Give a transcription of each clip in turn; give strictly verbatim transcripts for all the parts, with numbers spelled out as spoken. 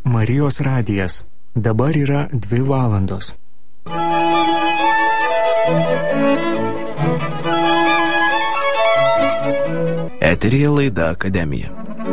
Marijos radijas. Dabar yra dvi valandos. Eteryje laida Akademija.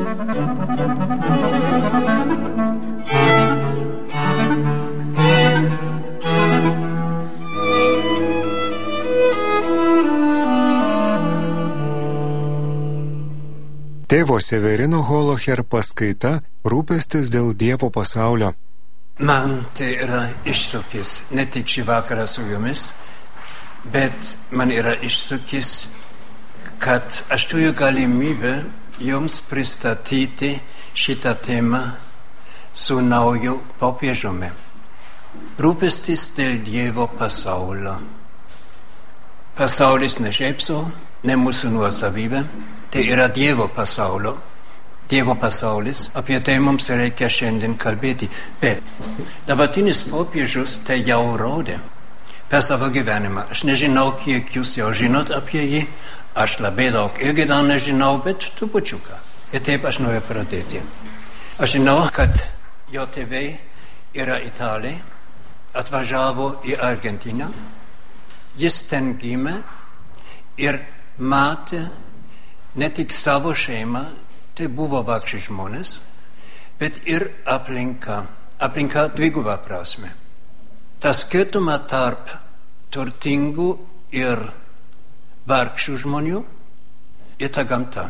Tėvo Severino Holoher paskaita Rūpestis dėl Dievo pasaulio. Man tai yra iššūkis ne tik šį vakarą su jumis, bet man yra iššūkis, kad aš turiu galimybę jums pristatyti šitą temą su nauju popiežiumi. Rūpestis dėl Dievo pasaulio. Pasaulis ne šiaip sau, ne mūsų nuosavybė, tai yra Dievo pasaulio. Dievo pasaulis, apie tai mums reikia šiandien kalbėti. Bet dabartinis popiežius tai jau rodė per savo gyvenimą. Aš nežinau, kiek jūs jau žinot apie jį. Aš labai daug irgi dar nežinau, bet trupučiuką. Ir taip aš noriu pradėti. Aš žinau, kad jo tėvai yra Italai, atvažiavo į Argentiną. Jis ten gimė ir matė ne tik savo šeimą, tai buvo vargši žmonės, bet ir aplinka, aplinka dviguba prasme. Ta skirtumą tarp turtingų ir vargšių žmonių ir ta gamta.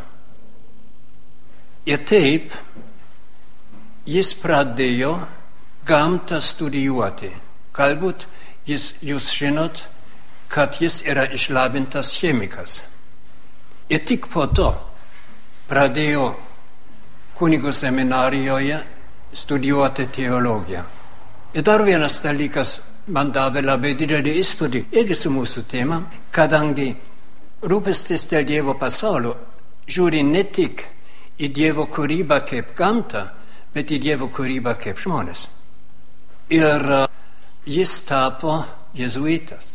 Ir taip jis pradėjo gamtą studijuoti. Galbūt jis, jūs žinot, kad jis yra išlavintas chemikas. Ir tik po to pradėjo kunigo seminarijoje studijuoti teologiją. Ir dar vienas dalykas man davė labai didelį įspūdį, irgi su mūsų tema, kadangi rūpestis dėl Dievo pasaulio žiūri ne tik į Dievo kūrybą kaip gamtą, bet į Dievo kūrybą kaip žmonės. Ir uh, jis tapo jėzuitas.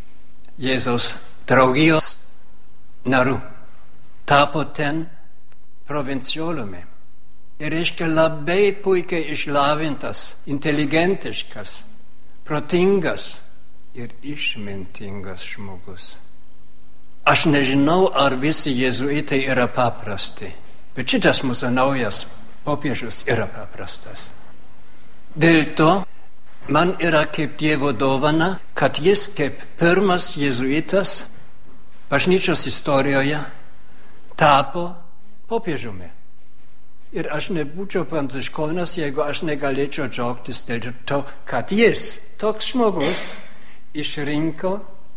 Jėzaus draugijos naru. Tapo ten provinciolumi. Ir reiškia labai puikiai išlavintas, inteligentiškas, protingas ir išmintingas žmogus. Aš nežinau, ar visi jėzuitai yra paprasti, bet šitas mūsų naujas popiežius yra paprastas. Dėl to man yra kaip Dievo dovana, kad jis kaip pirmas jėzuitas bažnyčios istorijoje tapo popiežiumi. Ir aš nebūčiau pranciškonas, jeigu aš negalėčiau džiaugtis dėl to, kad jis, toks žmogus, išrinko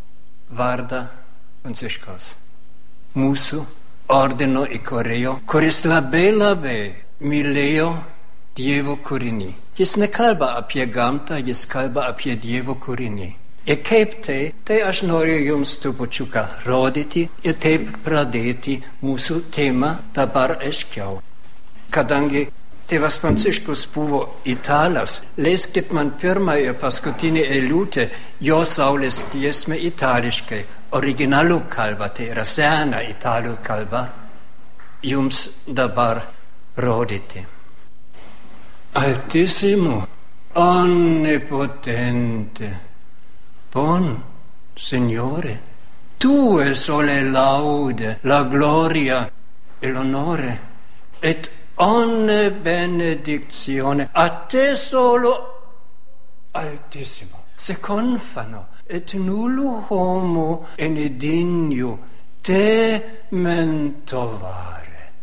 vardą Pranciškaus. Mūsų ordino įkūrėjo, kuris labai labai mylėjo Dievo kūrinį. Jis nekalba apie gamtą, jis kalba apie Dievo kūrinį. Ir kaip tai, tai aš noriu jums trupučiuką rodyti ir taip pradėti mūsų temą dabar aiškiau. Kadangi tėvas Pranciškus buvo italas, leiskit man pirmą ir paskutinį eilutę jo saulės giesmę itališkai, originalų kalba, tai yra sena italų kalba, jums dabar rodyti. Altissimo, onnipotente, bon Signore, tue sole laude, la gloria e l'onore, et onne benedizione, a te solo, Altissimo, se confano, et nullo homo ene digno te mentovare.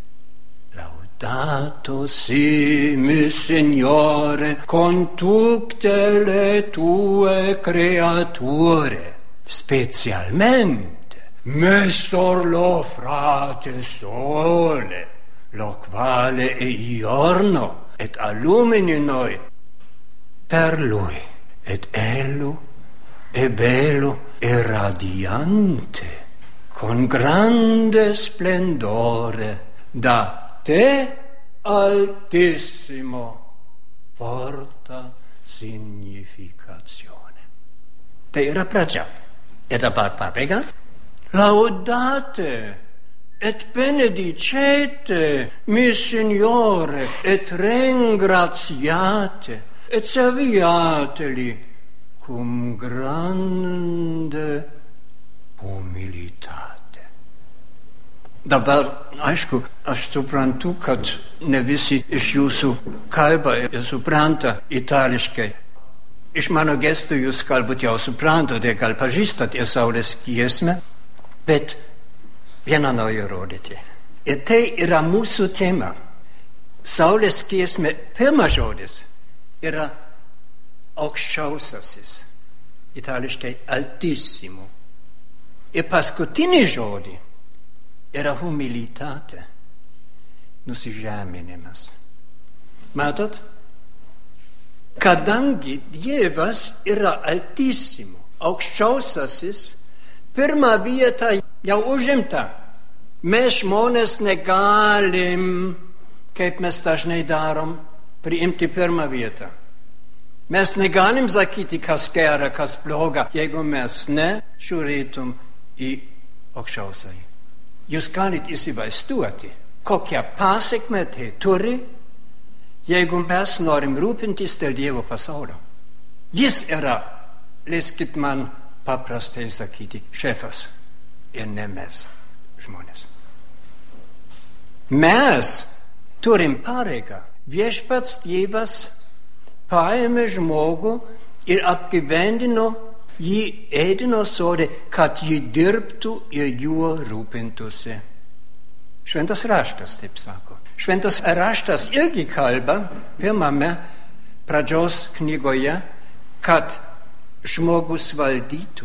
Dato si, mi Signore, con tutte le tue creature, specialmente mestor lo frate sole, lo quale è giorno et allumini noi. Per lui et ello è bello e radiante, con grande splendore da te altissimo porta significazione. Tai yra pradžia. Ir dabar pabaiga. Laudate et benedicete, mi Signore, et ringraziate, et serviateli cum grande humilitate. Dabar, aišku, aš suprantu, kad ne visi iš jūsų kalba ir supranta itališkai. Iš mano gestų jūs galbūt jau suprantate, gal pažįstat ir Saulės giesmę, bet vieną noriu rodyti. Ir tai yra mūsų tema. Saulės giesmė, pirmas žodis yra aukščiausiasis, itališkai altissimo. Ir paskutinį žodį yra humilitate, nusižeminimas. Matot? Kadangi Dievas yra altissimo, aukščiausiasis, pirmą vietą jau užimta. Mes žmonės negalim, kaip mes dažnai darom, priimti pirmą vietą. Mes negalim sakyti, kas gera, kas bloga, jeigu mes nežiūrėtum į aukščiausiąjį. Jūs galite įsivaizduoti, kokią pasekmę tai turi, jeigu mes norim rūpintis dėl Dievo pasaulio. Jis yra, leiskit man paprastai sakyti, šefas ir ne mes, žmonės. Mes turim pareigą. Viešpats Dievas paėmė žmogų ir apgyvendino jį Edeno sode, kad jį dirbtų ir juo rūpintųsi. Šventas raštas taip sako. Šventas raštas irgi kalba pirmame pradžios knygoje, kad žmogus valdytų.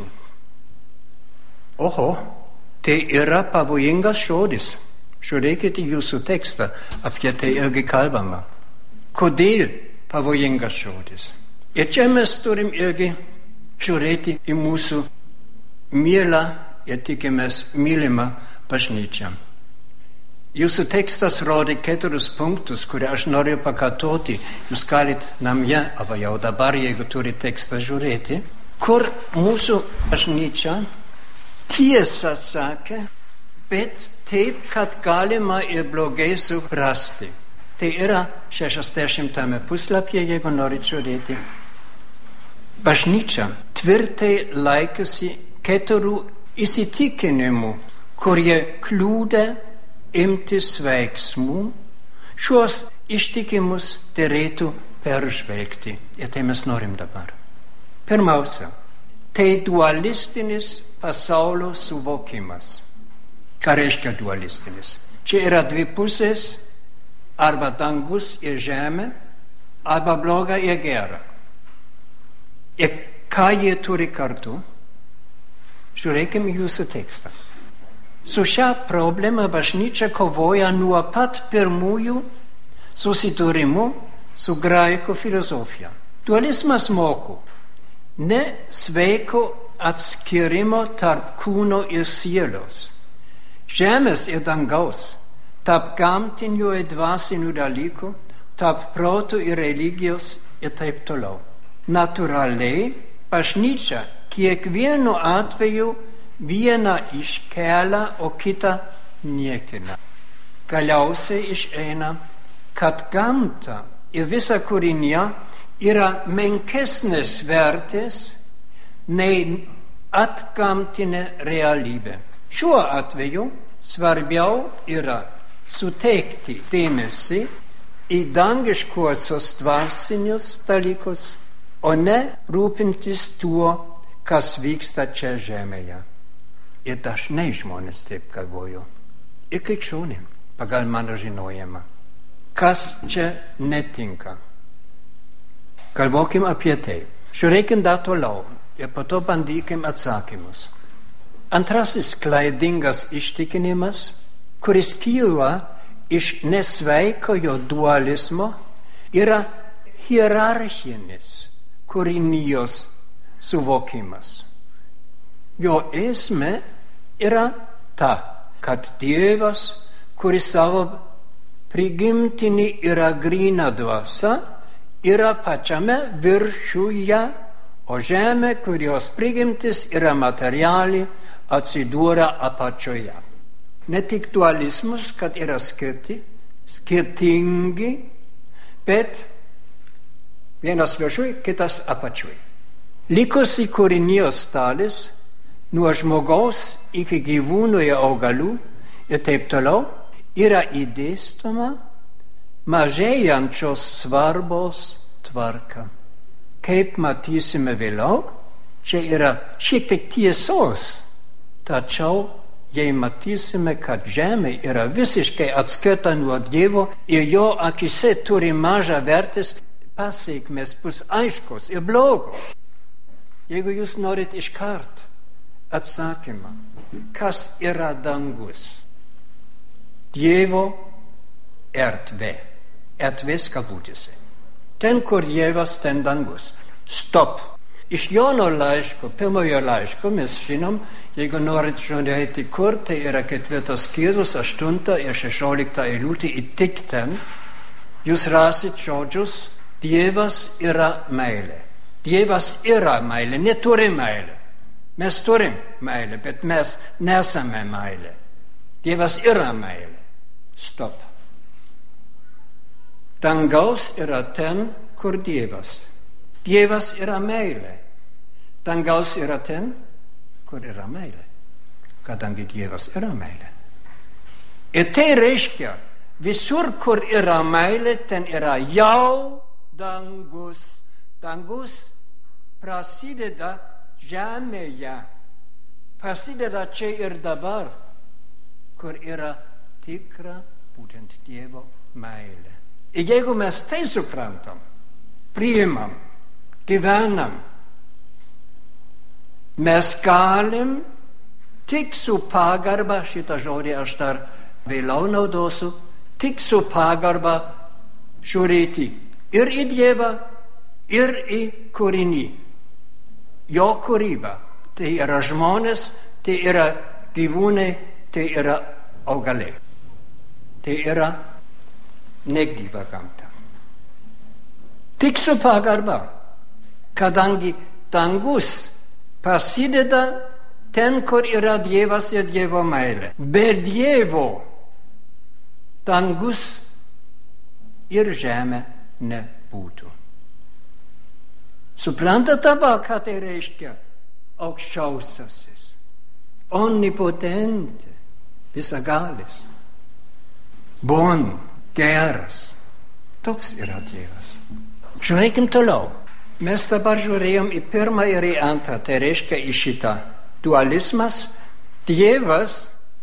Oho, tai yra pavojingas žodis. Žiūrėkite jūsų tekstą, apie tai irgi kalbama. Kodėl pavojingas žodis? Ir čia mes turim irgi žiūrėti į mūsų mielą ir tikimės mylimą bažnyčią. Jūsų tekstas rodė keturis punktus, kurie aš noriu pakartoti. Jūs galite namie, arba jau dabar, jeigu turite tekstą žiūrėti, kur mūsų bažnyčia tiesą sakė, bet taip, kad galima ir blogai suprasti. Tai yra šešiasdešimtame puslapyje, jeigu norite žiūrėti. Bažnyčia tvirtai laikėsi keturių įsitikinimų, kurie kliūdė imtis veiksmų. Šiuos ištikimus derėtų peržvelgti. Ir tai mes norim dabar. Pirmiausia, tai dualistinis pasaulio suvokimas. Ką reiškia dualistinis? Čia yra dvi pusės, arba dangus ir žemė, arba bloga ir gera. Ir ką jie turi kartu? Žiūrėkime jūsų tekstą. Su šią problemą bažnyčia kovoja nuo pat pirmųjų susidūrimų su graikų filosofija. Dualizmas moko ne sveiko atskirimo tarp kūno ir sielos, žemės ir dangaus, tarp gamtinių ir dvasinių dalykų, tarp proto ir religijos ir taip toliau. Natūraliai bažnyčia kiekvienu atveju vieną iškelia, o kitą niekina. Galiausiai išeina, kad gamta ir visa kūrinija yra menkesnės vertės nei atgamtinė realybė. Šiuo atveju svarbiau yra suteikti dėmesį į dangiškuosius dvasinius dalykus, o ne rūpintis tuo, kas vyksta čia žemėje. Ir dažnai žmonės taip galvojo. Ir krikščionim, pagal mano žinojimą. Kas čia netinka? Galvokim apie tai. Žiūrėkim dar toliau ir po to bandykim atsakymus. Antrasis klaidingas ištikinimas, kuris kyla iš nesveikojo dualizmo, yra hierarchinis kūrinijos suvokimas. Jo esmė yra ta, kad Dievas, kuris savo prigimtinį yra gryna dvasia, yra pačiame viršuje, o žemė, kurios prigimtis yra materiali, atsidūra apačioje. Ne tik dualismus, kad yra skirti, skirtingi, bet vienas viršui, kitas apačiui. Likusi kūrinijos dalis, nuo žmogaus iki gyvūnų ir augalų ir taip toliau, yra įdėstoma mažėjančios svarbos tvarka. Kaip matysime vėliau, čia yra šiek tiek tiesos, tačiau jei matysime, kad žemė yra visiškai atskirta nuo Dievo ir jo akise turi mažą vertės, pasiekmes bus aiškos ir blogos. Jeigu jūs norit iškart atsakymą, kas yra dangus? Dievo erdvė, erdvės kabutėse. Ten, kur Dievas, ten dangus. Stop. Iš Jono laiško, pirmojo laiško, mes žinom, jeigu norit žiūrėti kur, tai yra ketvirtas skyrius, aštunta ir šešiolikta eilutė, ir tik ten jūs rasit žodžius, Dievas yra meilė. Dievas yra meilė, neturi meilė. Mes turim meilę, bet mes nesame meilė. Dievas yra meilė. Stop. Dangaus yra ten, kur Dievas. Dievas yra meilė. Dangaus yra ten, kur yra meilė. Kadangi Dievas yra meilė. Ir tai reiškia, visur, kur yra meilė, ten yra jau dangus. Dangus prasideda žemėje. Prasideda čia ir dabar, kur yra tikra būtent Dievo meilė. Ir jeigu mes tai suprantam, priimam, gyvenam, mes galim tik su pagarba, šitą žodį aš dar vėliau naudosiu, tik su pagarba žiūrėti ir į Dievą, ir į kūrinį. Jo kūryba. Tai yra žmonės, tai yra gyvūnai, tai yra augalai. Tai yra negyva gamta. Tik su pagarba, kadangi dangus prasideda ten, kur yra Dievas ir Dievo meilė. Be Dievo dangus ir žemė nebūtų. Suprantate dabar, ką tai reiškia? Aukščiausiasis, omnipotente, visagalis, bon, geras. Toks yra Dievas. Žiūrėkim toliau. Mes dabar žiūrėjom į pirmą ir į antrą, tai reiškia į šitą dualizmas. Dievas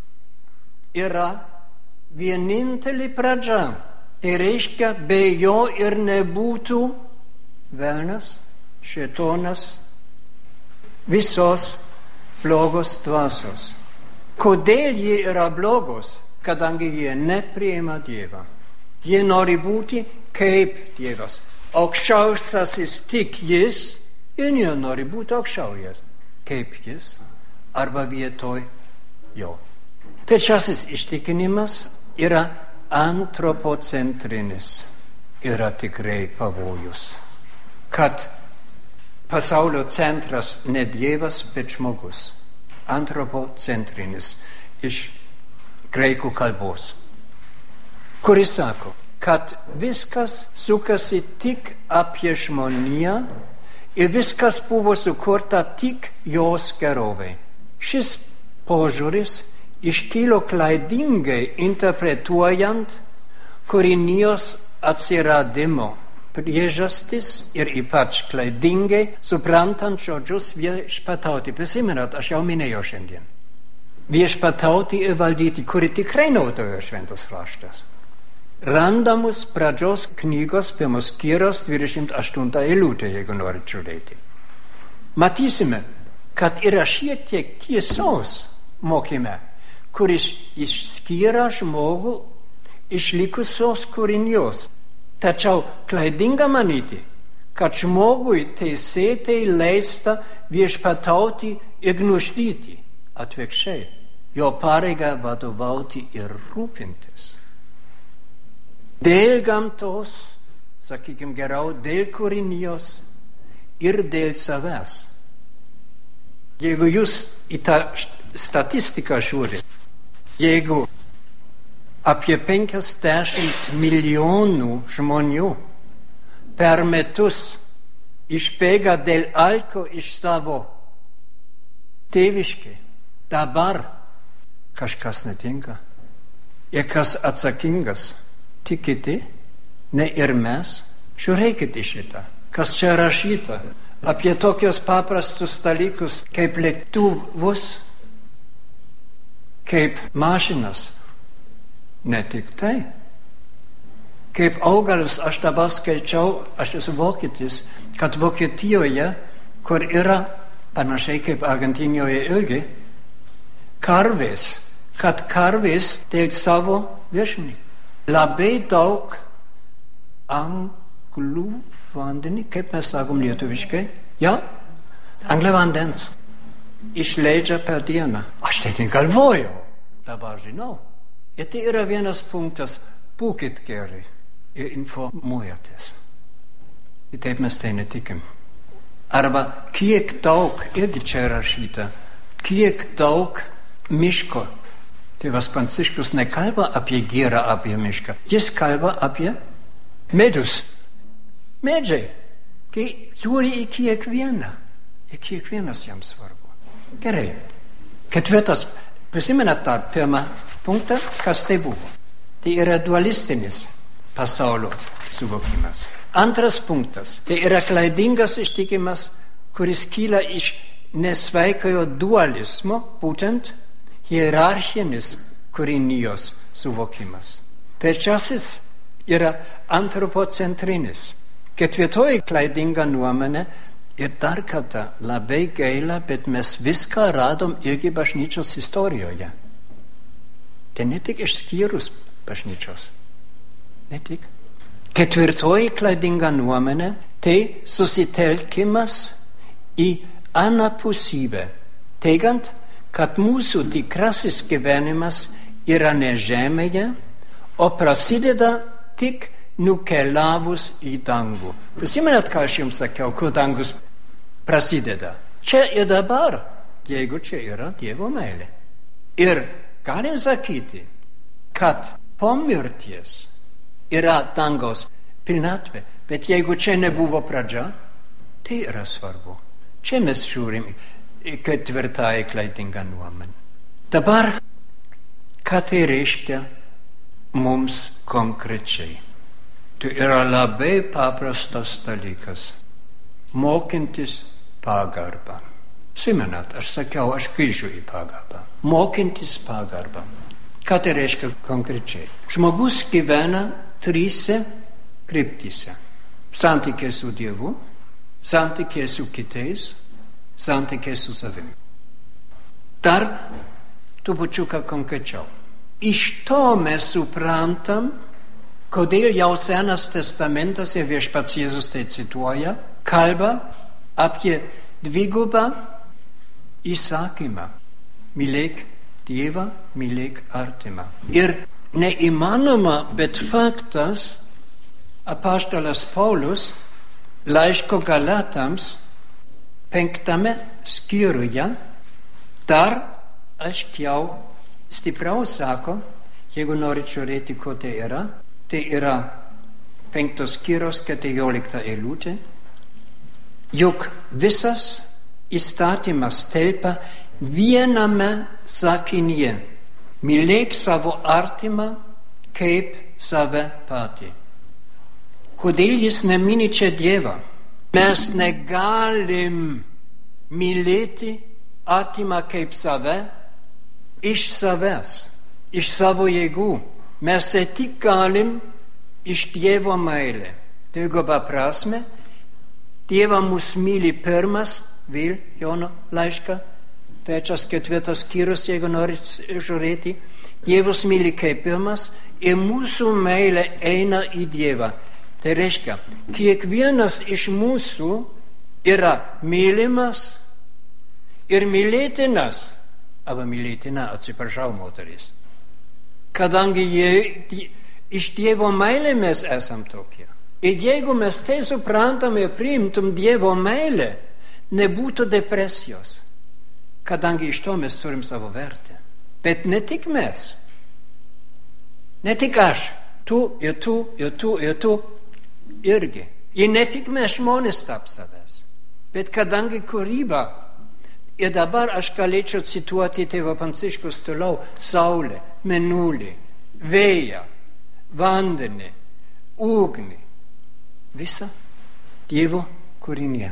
yra vienintelė pradžia. Tai reiškia, be jo ir nebūtų velnias, šėtonas, visos blogos dvasios. Kodėl jie yra blogos? Kadangi jie nepriima Dievą. Jie nori būti kaip Dievas. Aukščiausiasis tik jis, ir jie nori būti aukščiausias kaip jis, arba vietoj jo. Trečiasis ištikinimas yra antropocentrinis. Yra tikrai pavojus, kad pasaulio centras ne Dievas, bet žmogus. Antropocentrinis iš graikų kalbos, kuris sako, kad viskas sukasi tik apie žmoniją ir viskas buvo sukurta tik jos gerovei. Šis požiūris iškilo klaidingai interpretuojant kūrinijos atsiradimo priežastis ir ypač klaidingai suprantant žodžius viešpatauti. Prisimenat, aš jau minėjau šiandien. Viešpatauti ir valdyti, kuri tikrai naudojo šventas raštas. Randamus pradžios knygos pirmos skyriaus dvidešimt aštunta eilutė, jeigu norit žiūrėti. Matysime, kad yra šiek tiek tiesos mokyme, kuris išskiria žmogų iš likusios kūrinijos. Tačiau klaidinga manyti, kad žmogui teisėtai leista viešpatauti ir gnuždyti. Atvirkščiai, jo pareiga vadovauti ir rūpintis. Dėl gamtos, sakykim geriau, dėl kūrinijos ir dėl savęs. Jeigu jūs į tą statistiką žiūrite, Jeigu apie penkiasdešimt milijonų žmonių per metus išbėga dėl alko iš savo tėviškai, dabar kažkas netinka. Ir kas atsakingas? Tik kiti, ne ir mes. Žiūrėkite šitą, kas čia rašyta apie tokius paprastus dalykus kaip lėktuvus, kaip mašinas. Ne tik tai. Kaip augalus, aš dabar skaičiau, aš esu vokietis, kad Vokietijoje, kur yra panašiai kaip Argentinijoje irgi, karvės, kad karvės dėl savo viršinį. Labai daug anglų vandenį, kaip mes sakom lietuviškai, ja, anglų vandens išleidžia per dieną. Aš tai galvojau, dabar žinau. Ir tai yra vienas punktas, būkit geri ir informuojatės. Ir taip mes tai netikim. Arba kiek daug, irgi čia rašyta, kiek daug miško. Tėvas Pranciškus nekalba apie gėrą, apie mišką. Jis kalba apie medus. Medžiai. Kai žiūri į kiekvieną. Ir kiekvienas jam svarbu. Gerai. Ketvirtas. Prisimenat tą pirmą punktą, kas tai buvo. Tai yra dualistinis pasaulio suvokimas. Antras punktas. Tai yra klaidingas ištikimas, kuris kyla iš nesveikojo dualizmo, būtent hierarchinis kūrinijos suvokimas. Trečiasis yra antropocentrinis. Ketvirtoji klaidinga nuomonė. Ir dar kartą, labai gaila, bet mes viską radom irgi bažnyčios istorijoje. Tai ne tik išskyrus bažnyčios. Ne tik. Ketvirtoji klaidinga nuomonė, tai susitelkimas į anapusybę, teigiant, kad mūsų tikrasis gyvenimas yra ne žemėje, o prasideda tik nukeliavus į dangų. Prisimenat, ką aš jums sakiau, kur dangus prasideda? Čia ir dabar, jeigu čia yra Dievo meilė. Ir galim sakyti, kad po mirties yra dangaus pilnatvė, bet jeigu čia nebuvo pradžia, tai yra svarbu. Čia mes žiūrim į ketvirtąją klaidingą nuomonę. Dabar, ką tai reiškia mums konkrečiai? Tai yra labai paprastas dalykas. Mokintis pagarbą. Simenat, aš sakiau, aš grįžiu į pagarbą. Mokintis pagarbą. Ką tai reiškia konkrečiai? Žmogus gyvena trise kryptyse. Santykiai su Dievu, santykiai su kitais, santykiai su savimi. Dar trupučiuką konkrečiau. Iš to mes suprantam, kodėl jau Senas testamentas, ir viešpats Jėzus tai cituoja, kalba apie dvigubą įsakymą. Mylėk Dievą, mylėk artimą. Ir neįmanoma, bet faktas, apaštalas Paulius laiško Galatams penktame skyriuje dar aiškiau, stipriau sako, jeigu norit žiūrėti, ko tai yra, tai yra penktos skyriaus keturiolikta eilutė. Juk visas įstatymas telpa viename sakinyje. Mylėk savo artimą kaip save patį. Kodėl jis nemini čia Dievą? Mes negalim mylėti artimą kaip save iš savęs, iš savo jėgų. Mes tai tik galim iš Dievo meilę. Dviguba prasme, Dievą mus myli pirmas, vėl Jono laišką, trečias, ketvirtas skyrius, jeigu norit žiūrėti. Dievas myli kaip pirmas ir mūsų meilė eina į Dievą. Tai reiškia, kiekvienas iš mūsų yra mylimas ir mylėtinas, arba mylėtina, atsiprašau, moteris. Kadangi jie, iš Dievo meilė mes esam tokie. Ir jeigu mes tai suprantam ir priimtum Dievo meilę, nebūtų depresijos. Kadangi iš to mes turim savo vertę. Bet ne tik mes. Ne tik aš. Tu ir tu ir tu ir tu irgi. Ir ne tik mes žmonės tarp savęs. Bet kadangi kūryba, ir dabar aš galėčiau cituoti tėvą Pranciškus toliau, saulė, mėnulį, vėją, vandenį, ugnį, visa Dievo kūrinė.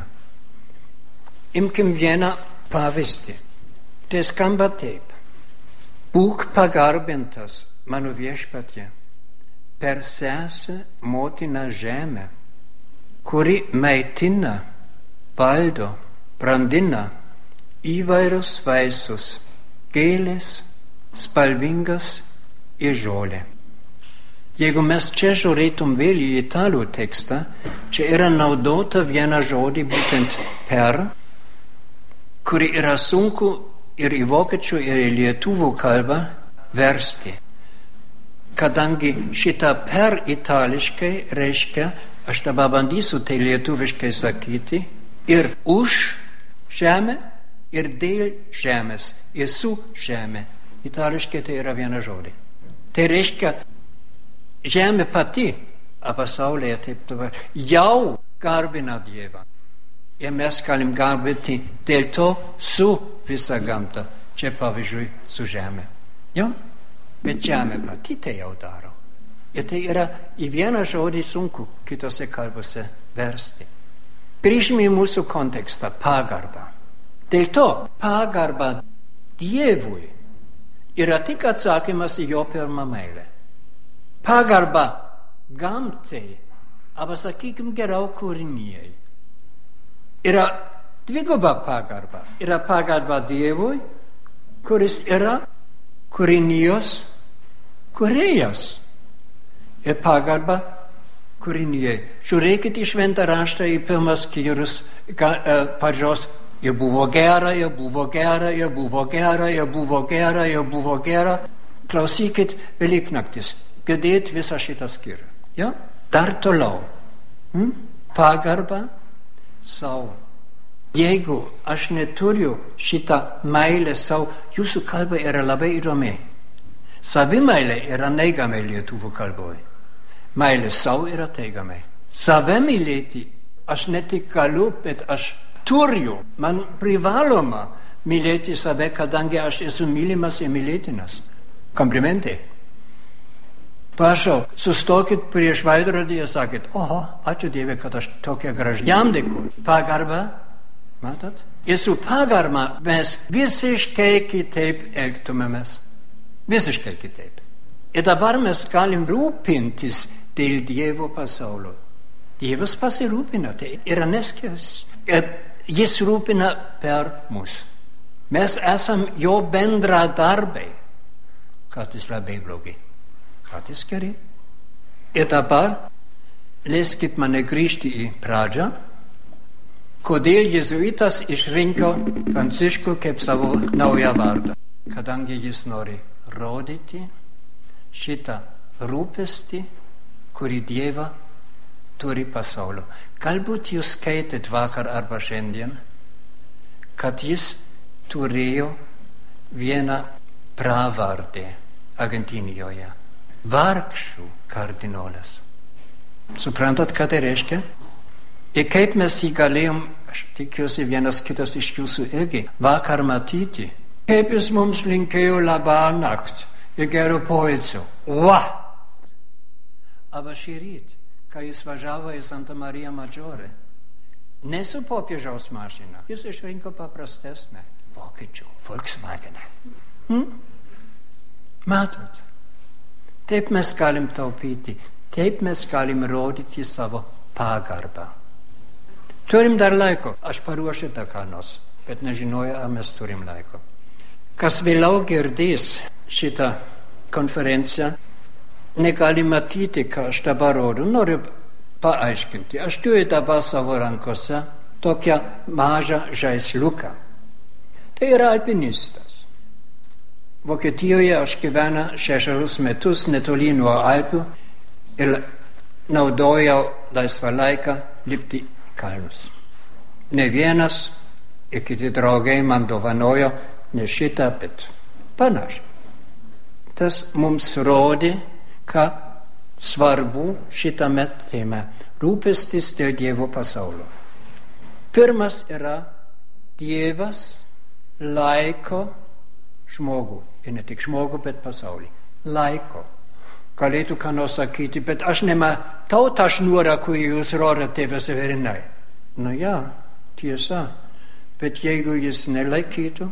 Imkim vieną pavyzdį. Tai skamba taip. Būk pagarbintas, mano viešpatie, per sesę motiną žemę, kuri maitina, valdo, brandina įvairius vaisius, gėlės, spalvingas ir žolė. Jeigu mes čia žiūrėtum vėl į italų tekstą, čia yra naudota viena žodį būtent per, kuri yra sunku ir į vokiečių ir į lietuvų kalbą versti. Kadangi šitą per itališkai reiškia, aš dabar bandysiu tai lietuviškai sakyti, ir už žemę, ir dėl žemės, ir su žemė. Itališkai tai yra viena žodį. Tai reiškia, žemė pati, a pasaulyje taip dabar, jau garbina Dievą. Ir mes galim garbinti dėl to su visa gamta. Čia pavyzdžiui su žemė. Jo? Bet žemė pati tai jau daro. Ir tai yra į vieną žodį sunku kitose kalbose versti. Grįžime į mūsų kontekstą, pagarbą. Dėl to pagarba Dievui yra tik atsakymas į jo pirmą meilę. Pagarba gamtai, arba sakykim geriau kūrinijai, yra dviguba pagarba. Yra pagarba Dievui, kuris yra kūrinijos kūrėjas. Ir pagarba kūrinijai. Žiūrėkit į šventą raštą, į pirmas skyrius pradžios. Jie buvo gera, jie buvo gera, jie buvo gera, jie buvo gera, jie buvo gera. Klausykit Velyknaktis. Girdėt visą šitą skyrių. Ja? Dar toliau. Hmm? Pagarba sau. Jeigu aš neturiu šitą meilę sau, jūsų kalba yra labai įdomi. Savimeilė yra neigiamai lietuvų kalboje. Meilė sau yra teigiamai. Save mylėti aš ne tik galiu, bet aš turiu. Man privaloma mylėti save, kadangi aš esu mylimas ir mylėtinas. Komplimentai. Prašau, sustokit prieš veidrodį ir sakit, oho, ačiū Dieve, kad aš tokia graži. Jam dėkuoju. Pagarba, matot? Ir su pagarba mes visiškai kitaip elgtumėmės. Visiškai kitaip. Ir dabar mes galim rūpintis dėl Dievo pasaulio. Dievas pasirūpina, tai yra neskės. Ir jis rūpina per mus. Mes esam jo bendradarbiai. Kartais labai blogai. Kartais gerai. Ir dabar leiskit mane grįžti į pradžią. Kodėl jėzuitas išrinko Pranciškų kaip savo naują vardą? Kadangi jis nori rodyti šitą rūpestį, kurį Dieva turi pasaulio. Galbūt jūs skaitėt vakar arba šiandien, kad jis turėjo vieną pravardę Argentinijoje. Vargšų kardinolas. Suprantat, ką tai reiškia? Ir kaip mes jį galėjom, aš tikiuosi vienas kitas iš jūsų irgi, vakar matyti, kaip jis mums linkėjo labą naktį ir gero poilsio. Vah! Aber šį ryt, kai jis važiavo į Santa Maria Maggiore, ne su popiežiaus mašina, jis išrinko paprastesnę vokiečių Volkswageną. Hm? Matot? Taip mes galim taupyti, taip mes galim rodyti savo pagarbą. Turim dar laiko, aš paruošiu tą ką nors, bet nežinoju, ar mes turim laiko. Kas vėliau girdės šitą konferenciją, negali matyti, ką aš dabar rodu, noriu paaiškinti. Aš turiu dabar savo rankose tokią mažą žaisliuką. Tai yra alpinistas. Vokietijoje aš gyvenu šešerius metus netoli nuo Alpių ir naudojau laisvą laiką lipti kalnus. Ne vienas ir kiti draugai man dovanojo ne šitą, bet panašiai. tas mums rodė, ką svarbu šitame teme – rūpestis dėl Dievo pasaulio. Pirmas yra Dievas laiko žmogų. Ir ne tik žmogų, bet pasaulį. Laiko. Galėtų ką nors sakyti, bet aš nematau tą šnūrą, kurį jūs rodate, tėve Severinai. Na ja, tiesa. Bet jeigu jis nelaikytų,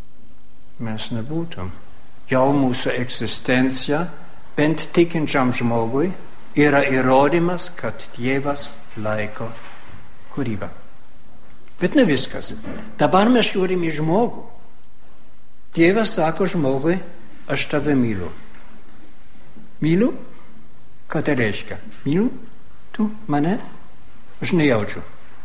mes nebūtum. Jau mūsų egzistencija, bent tikinčiam žmogui, yra įrodymas, kad Dievas laiko kūrybą. Bet ne viskas. Dabar mes žiūrim į žmogų. Dievas sako žmogui, aš tave myliu. Myliu? Ką tai reiškia? Myliu? Tu mane? Aš nejaučiu.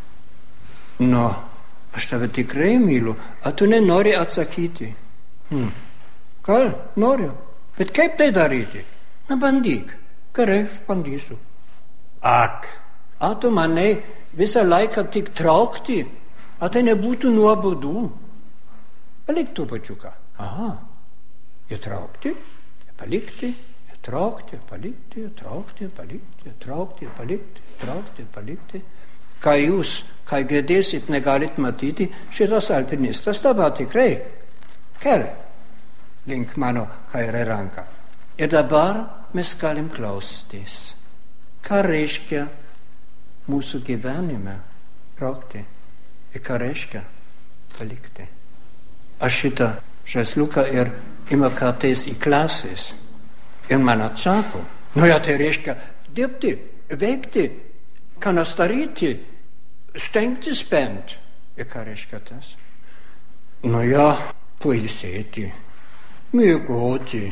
No, aš tave tikrai myliu. A tu nenori atsakyti? Hmm. Gal, noriu. Bet kaip tai daryti? Na, bandyk. Gerai, aš bandysiu. Ak, a tu mane visą laiką tik traukti? A tai nebūtų nuobodu? Palik trupučiuką. Aha. Įtraukti, palikti, įtraukti, palikti, įtraukti, palikti, įtraukti, palikti, įtraukti, palikti. Ką jūs, ką girdėsit, negalit matyti, šitas alpinistas dabar tikrai kelia link mano kairę ranką. Ir dabar mes galim klausytis, ką reiškia mūsų gyvenime traukti. Ir ką reiškia palikti. Aš šitą žaisliuką ir ima kartais į klasės. Ir man atsako, nu ja, tai reiškia dirbti, veikti, ką nors daryti, stengtis bent. Ir ką reiškia tas? Nu ja, pailsėti, miegoti,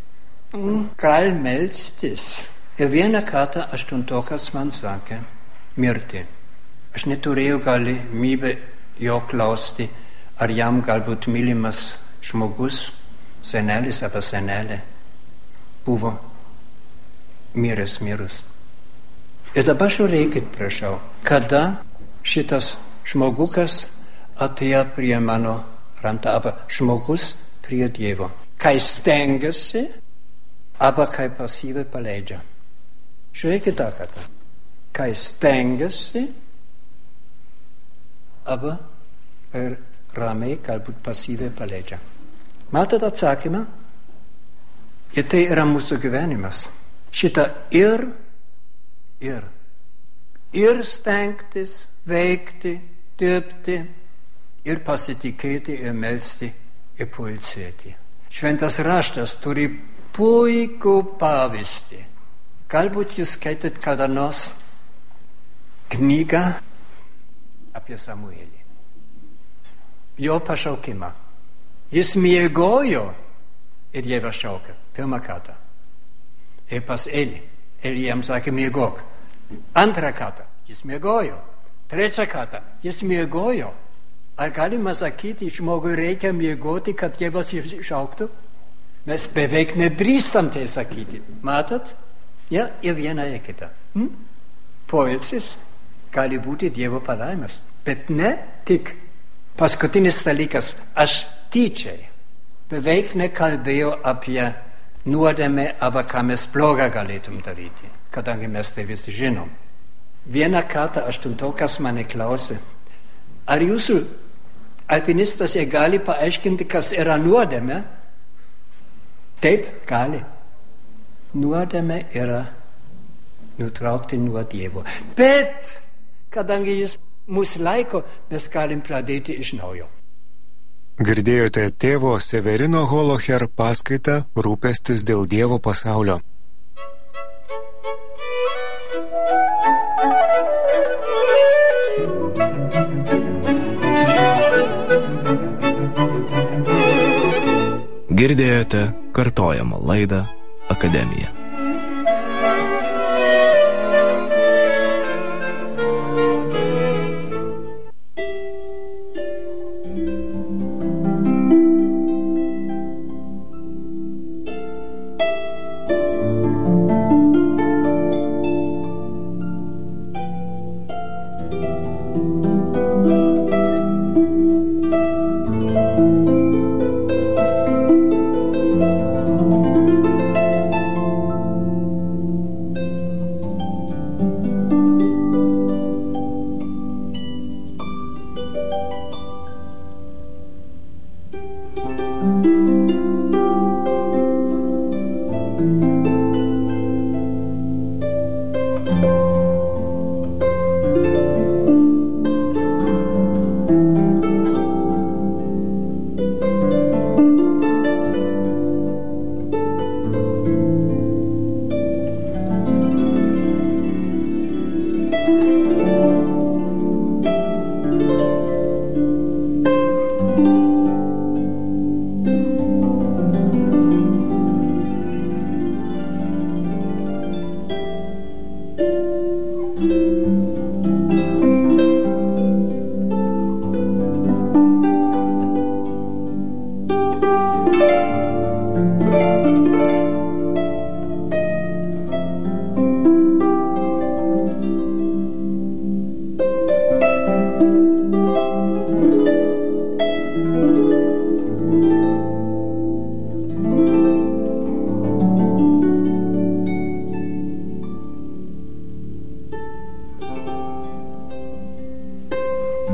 gal melstis. Ir vieną kartą aštuntokas man sakė, mirti. Aš neturėjau galimybę jo klausti, ar jam galbūt mylimas žmogus, senelis arba senelė, buvo miręs, mirus. Ir dabar žiūrėkit, prašau, kada šitas žmogukas atėjo prie mano randą, arba žmogus prie Dievo. Kai stengiasi, arba kai pasyviai paleidžia. Žiūrėkit tą kartą. Kai stengiasi, arba ir ramiai, galbūt pasyviai paleidžia. Matot atsakymą? Ir tai yra mūsų gyvenimas. Šitą ir, ir. Ir stengtis, veikti, dirbti, ir pasitikėti, ir melsti, ir pailsėti. Šventas raštas turi puikų pavyzdį. Galbūt jūs skaitėt kada nors knygą apie Samuelį. Jo pašaukimą. Jis miegojo ir Dievas šaukė pirmą kartą. Ir pas Eli. Eli jam sakė miegok. Antrą kartą jis miegojo. Trečią kartą jis miegojo. Ar galima sakyti, žmogui reikia miegoti, kad Dievas šauktų? Mes beveik nedrįstam tai sakyti. Matot? Ja, ir viena ir kita. Hm? Poilsis gali būti Dievo palaimas. Bet ne tik. Paskutinis dalykas, aš tyčiai beveik nekalbėjau apie nuodėmę, arba ką mes blogą galėtum daryti, kadangi mes tai visi žinom. Vieną kartą aštuntokas mane klausė, ar jūsų alpinistas jie gali paaiškinti, kas yra nuodėmė? Taip, gali. Nuodėmė yra nutraukti nuo Dievo. Bet, kadangi jis mūsų laiko, mes galim pradėti iš naujo. Girdėjote tėvo Severino Holoher paskaitą Rūpestis dėl Dievo pasaulio. Girdėjote kartojamą laidą Akademija.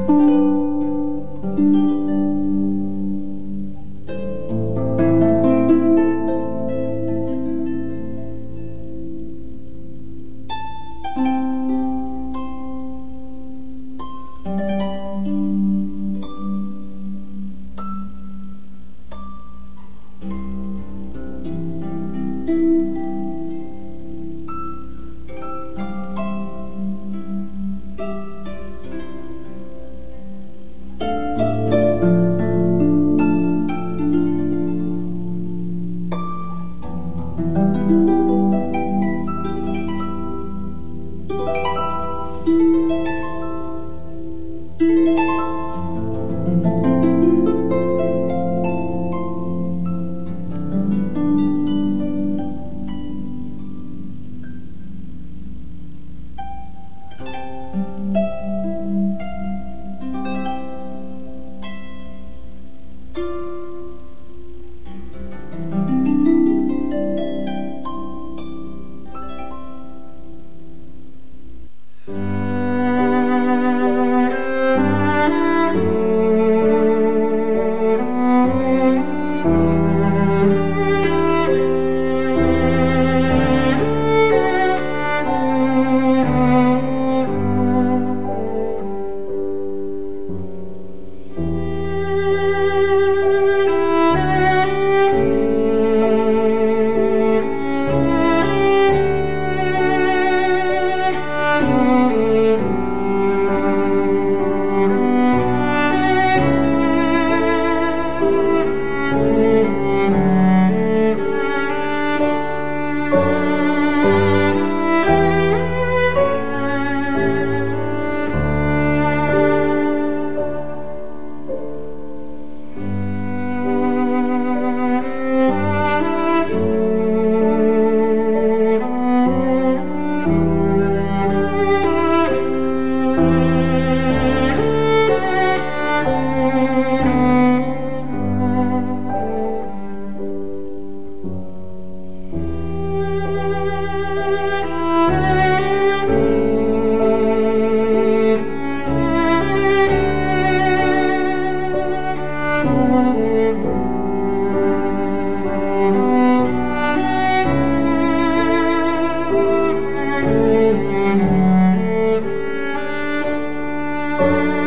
Thank you.